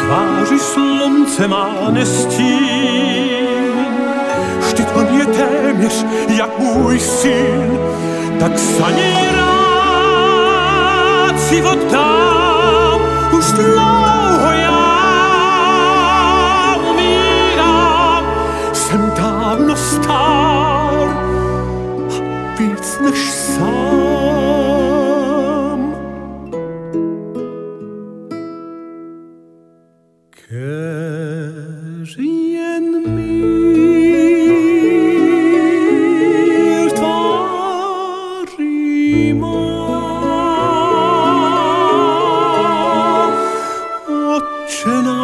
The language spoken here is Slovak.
tváři slunce má nestín. Vždyť on je téměř jak můj syn, tak sa nej rád si oddám. Už dlouho já umírám, jsem dávno stár a víc než sám. Kež jen mír tváří má, Otče náš,